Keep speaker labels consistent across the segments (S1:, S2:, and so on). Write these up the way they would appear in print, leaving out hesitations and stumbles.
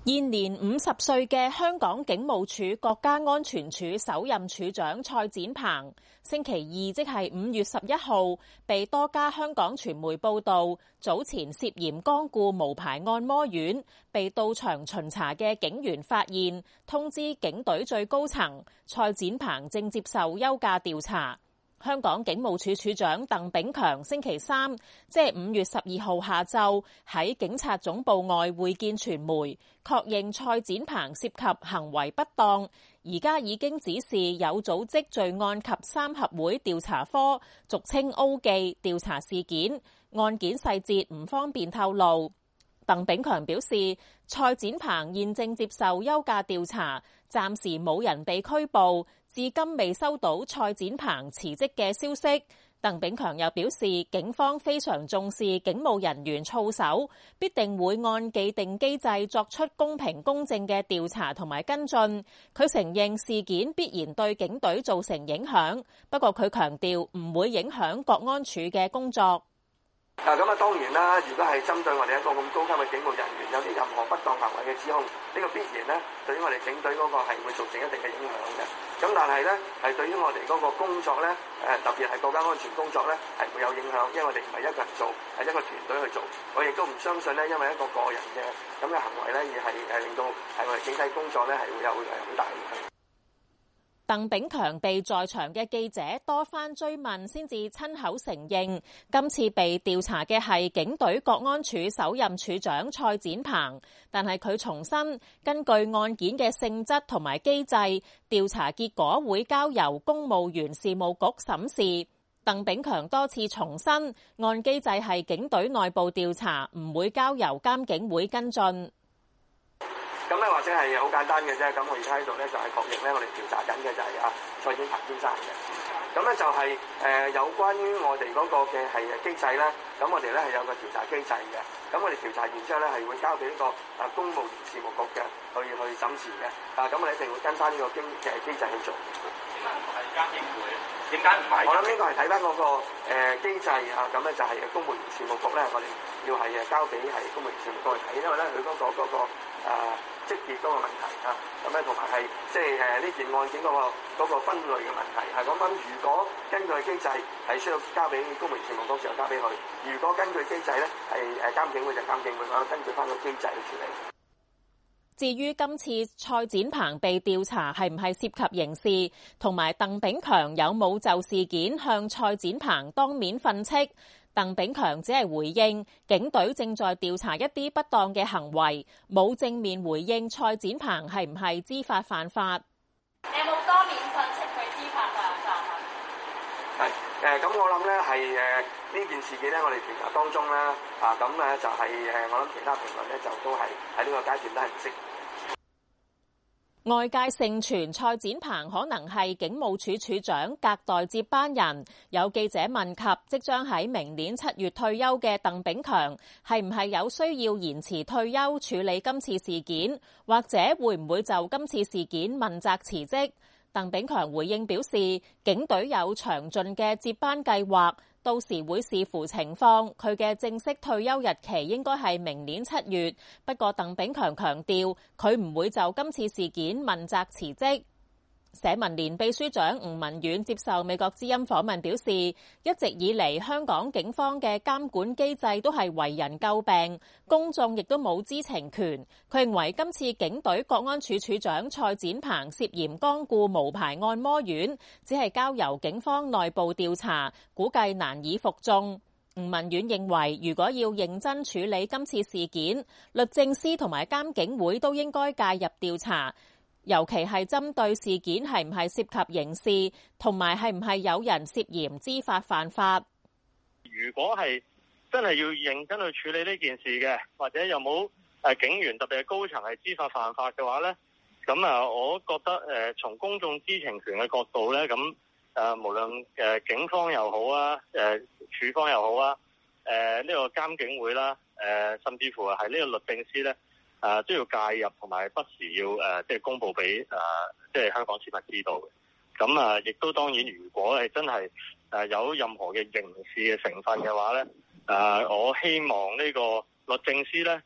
S1: 現年50歲嘅香港警務處國家安全處首任處長蔡展鵬，星期二即係5月11號，被多家香港傳媒報道，早前涉嫌光顧無牌按摩院，被到場巡查嘅警員發現，通知警隊最高層，蔡展鵬正接受休假調查。香港警務處處長鄧炳強星期三，即係5月12號下晝，喺警察總部外會見傳媒，確認蔡展鵬涉及行為不當，而家已經指示有組織罪案及三合會調查科，俗稱 O 記調查事件，案件細節唔方便透露。鄧炳強表示，蔡展鵬現正接受休假調查，暫時冇人被拘捕，至今未收到蔡展鵬辭職嘅消息。鄧炳強又表示，警方非常重視警務人員操守，必定會按既定機制作出公平公正嘅調查同埋跟進。佢承認事件必然對警隊造成影響，不過佢強調唔會影響國安處嘅工作。
S2: 咁當然啦，如果係針對我哋一個咁高級嘅警務人員有啲任何不當行為嘅指控，呢個必然咧對於我哋警隊嗰個係會造成一定嘅影響嘅。咁但係咧係對於我哋嗰個工作咧，特別係國家安全工作咧係會有影響，因為我哋唔係一個人做，係一個團隊去做。我亦都唔相信咧，因為一個個人嘅咁嘅行為咧，而係令到係我哋整體工作咧係會有好大影響。
S1: 鄧炳強被在場嘅記者多番追問，先至親口承認今次被調查嘅係警隊國安處首任處長蔡展鵬，但係佢重申，根據案件嘅性質同埋機制，調查結果會交由公務員事務局審視。鄧炳強多次重申，按機制係警隊內部調查，唔會交由監警會跟進。
S2: 咁咧或者係好簡單嘅啫，咁我而家喺度咧就係確認咧，我哋調查緊嘅就係蔡展鵬先生嘅。咁咧就係有關於我哋嗰個嘅係機制咧，咁我哋咧係有個調查機制嘅。咁我哋調查完之後咧係會交俾呢個公務員事務局嘅去審視嘅。咁我哋一定會跟翻呢個機制去做。點解唔係監警會？點解唔係？我諗呢個係睇翻嗰個機制咁咧就係公務員事務局咧，我哋要係交俾係公務員事務局去睇，因為咧佢嗰個職業嗰個問題咁咧同埋係即係呢件案件嗰個分類嘅問題咁如果根據機制係需要交俾公務員事務局，就交俾佢；如果根據機制咧係監警會就監警會，我根據翻個機制去處理。
S1: 至於今次蔡展鵬被調查係唔係涉及刑事，同埋鄧炳強有冇就事件向蔡展鵬當面訓斥，鄧炳強只係回應警隊正在調查一啲不當嘅行為，冇正面回應蔡展鵬係唔係知法犯法。
S3: 你有冇當面訓斥佢知法犯法？
S2: 係咁我諗咧係呢件事件咧，我哋調查當中咧咁咧就係我諗其他評論咧就都係喺呢個階段都係唔識。
S1: 外界盛傳蔡展鵬可能係警務處處長隔代接班人，有記者問及即將喺明年7月退休嘅鄧炳強係唔係有需要延遲退休處理今次事件，或者會唔會就今次事件問責辭職？鄧炳強回應表示，警隊有詳盡嘅接班計劃，到時會視乎情況，佢嘅正式退休日期應該係明年7月。不過鄧炳強強調，佢唔會就今次事件問責辭職。社民連秘書長吳文遠接受美國之音訪問表示，一直以嚟香港警方嘅監管機制都係為人詬病，公眾亦都冇知情權。佢認為今次警隊國安處處長蔡展鵬涉嫌光顧無牌按摩院，只係交由警方內部調查，估計難以服眾。吳文遠認為，如果要認真處理今次事件，律政司同埋監警會都應該介入調查。尤其係針對事件係唔係涉及刑事，同埋係唔係有人涉嫌知法犯法。
S4: 如果係真係要認真去處理呢件事嘅，或者有冇警員特別係高層係知法犯法嘅話咧，咁我覺得從公眾知情權嘅角度咧，咁無論警方又好啊，處方又好啊，呢個監警會啦，甚至乎係呢個律政司咧。都要介入，同埋不時要即係公佈俾即係香港市民知道嘅。咁亦都當然，如果係真係有任何嘅刑事嘅成分嘅話咧，我希望呢個律政司咧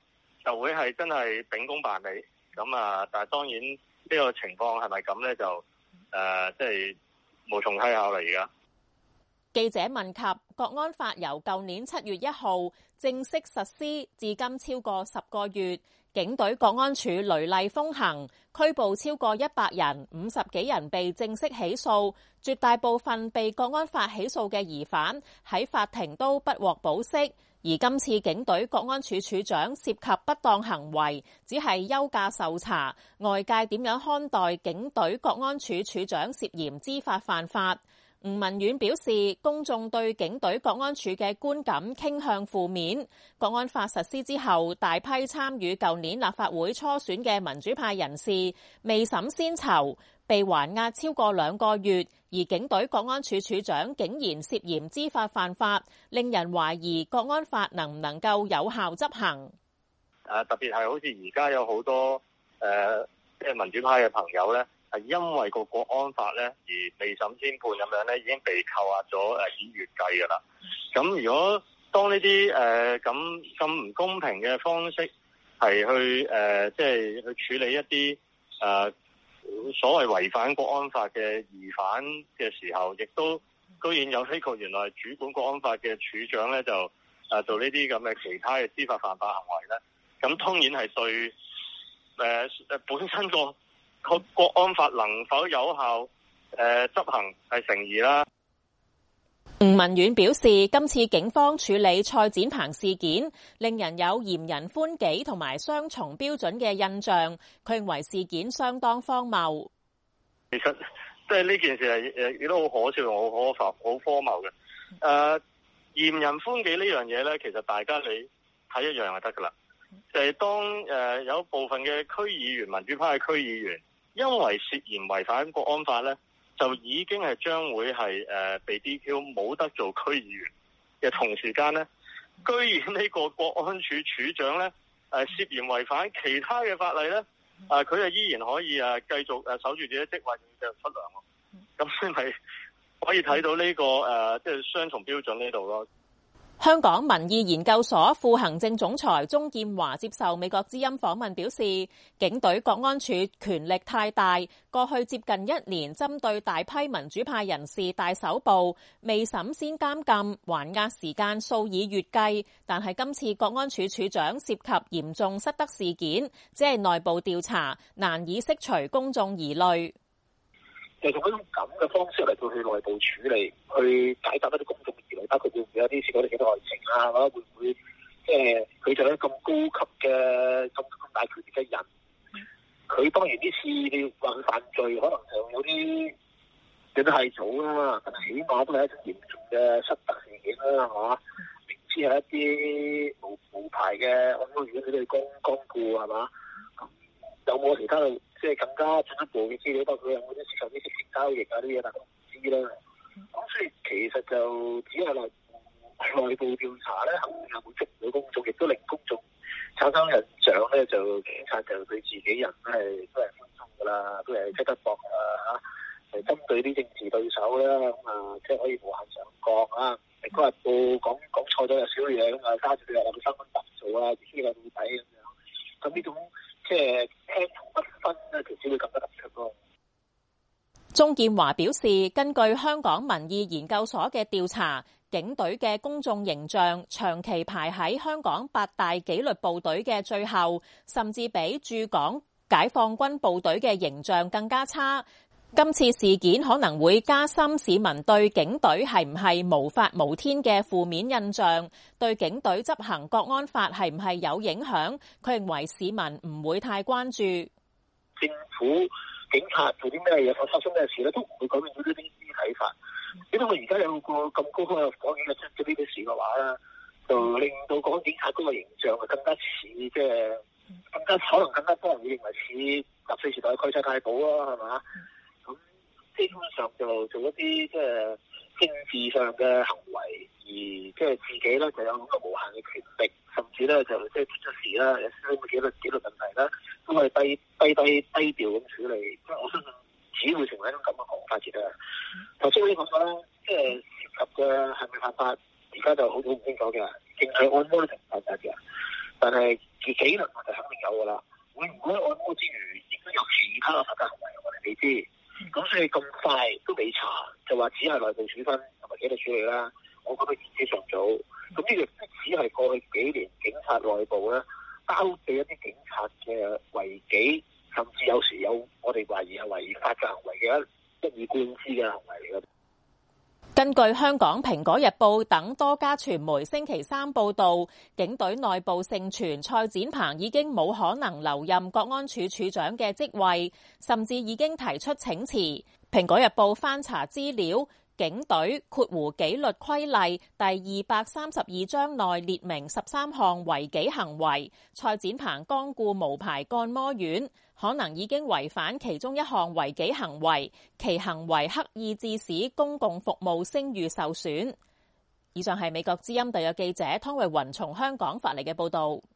S4: 就會係真係秉公辦理。咁啊，但係當然呢個情況係咪咁咧？就即係無從稽考啦。而家
S1: 記者問及國安法由舊年7月1號正式實施，至今超過10個月，警隊國安處雷厲風行，拘捕超過100人，50幾人被正式起訴，絕大部分被國安法起訴嘅疑犯喺法庭都不獲保釋。而今次警隊國安處處長涉及不當行為，只係休假受查，外界點樣看待警隊國安處處長涉嫌知法犯法？吳文遠表示，公眾對警隊國安處嘅觀感傾向負面。國安法實施之後，大批參與舊年立法會初選嘅民主派人士未審先囚，被還押超過2個月，而警隊國安處處長竟然涉嫌知法犯法，令人懷疑國安法能唔能夠有效執行。
S4: 特別係好似而家有好多即係民主派嘅朋友咧，係因為個國安法咧而未審先判咁樣咧，已經被扣押咗以月計㗎啦。咁如果當呢啲咁唔公平嘅方式係去即係去處理一啲所謂違反國安法嘅疑犯嘅時候，亦都居然有呢個原來主管國安法嘅處長咧，就做呢啲咁嘅其他嘅知法犯法行為咧，咁當然係對本身個國安法能否有效執行係成疑啦。
S1: 吳文遠表示，今次警方處理蔡展鵬事件，令人有嚴人寬己同埋雙重標準嘅印象。佢認為事件相當荒謬。
S4: 其實即係呢件事係亦都好可笑、好荒謬嘅。嚴人寬己呢樣嘢咧，其實大家你睇一樣就得噶啦。就係當有部分嘅區議員、民主派嘅區議員，因為涉嫌違反國安法咧，就已經係將會係被 DQ 冇得做區議員嘅同時間咧，居然呢個國安處處長咧涉嫌違反其他嘅法例咧，佢係依然可以繼續守住自己職位繼續出糧喎。咁先係可以睇到呢個即係雙重標準呢度咯。
S1: 香港民意研究所副行政總裁鍾劍華接受美國之音訪問表示，警隊國安處權力太大，過去接近1年針對大批民主派人士大搜捕，未審先監禁，還押時間數以月計。但係今次國安處處長涉及嚴重失德事件，只係內部調查，難以釋除公眾疑慮。
S5: 就用一種咁嘅方式嚟到去內部處理，去解答一啲公眾疑慮，包括會唔會有啲涉及幾多案情啊，或者會唔會即係佢就係咁高級嘅咁大權力嘅人，佢當然呢次你話佢犯罪，可能就有啲有啲係早啦，但係起碼都係一種嚴重嘅失德事件啦，係嘛？明知係一啲無牌嘅安安如果佢哋光顧係嘛？咁有冇其他嘅？即係更加進一步嘅資料，包括有冇啲涉及啲色情交易啊啲嘢，大家都唔知啦。咁所以其實就只係內部調查咧，肯定係會觸唔到公眾，亦都令公眾產生印象咧，就警察就對自己人都係寬鬆噶啦，都係識得搏啊嚇，係針對啲政治對手啦，咁即係可以無限上綱啊。《蘋果日報》講錯咗有少少嘢，咁加住佢又有3分白做啊，知佢到底咁樣。咁呢種即係輕重不分咧，其實會更加突出咯。
S1: 鍾劍華表示，根據香港民意研究所嘅調查，警隊嘅公眾形象長期排喺香港8大紀律部隊嘅最後，甚至比駐港解放軍部隊嘅形象更加差。今次事件可能會加深市民對警隊係唔係無法無天嘅負面印象，對警隊執行國安法係唔係有影響？佢認為市民唔會太關注。
S5: 政府警察做啲咩嘢，發生咩事咧，都唔會改變到呢啲睇法。因為我而家有個咁高級嘅港警嘅出咗呢啲事嘅話咧，就令到港警察嗰個形象係更加似，即係更加可能更加多人會認為似納粹時代嘅蓋世太保啦，係嘛？咁基本上就做一啲即係政治上嘅行為，而即係自己咧就有咁嘅無限嘅權力，甚至咧就即係出咗事啦，有少少紀律問題啦，都係低調咁處理。即係我相信只會成為一種咁嘅講法嘅啦。頭先我講過啦，即係涉及嘅係咪犯法，而家就好唔清楚嘅。警隊按摩都係唔犯法嘅，但係絕紀律問題肯定有㗎啦。會唔會按摩之餘，亦都有其他嘅法律行為，我哋未知。咁所以咁快都未查，就話只係內部處分同埋紀律處理啦。我覺得言之尚早。咁呢個只係過去幾年警察內部咧，包庇一啲警察嘅違紀，甚至有時有我哋懷疑係違法嘅行為嘅一以貫之嘅行為嚟嘅。
S1: 根據香港《蘋果日報》等多家傳媒星期三報導，警隊內部盛傳蔡展鵬已經冇可能留任國安處處長嘅職位，甚至已經提出請辭。《蘋果日報》翻查資料，警隊紀律規例第232章內列明13項違紀行為，蔡展鵬光顧無牌按摩院，可能已經違反其中一項違紀行為，其行為刻意致使公共服務聲譽受損。以上係美國之音特約記者湯慧雲從香港發嚟嘅報導。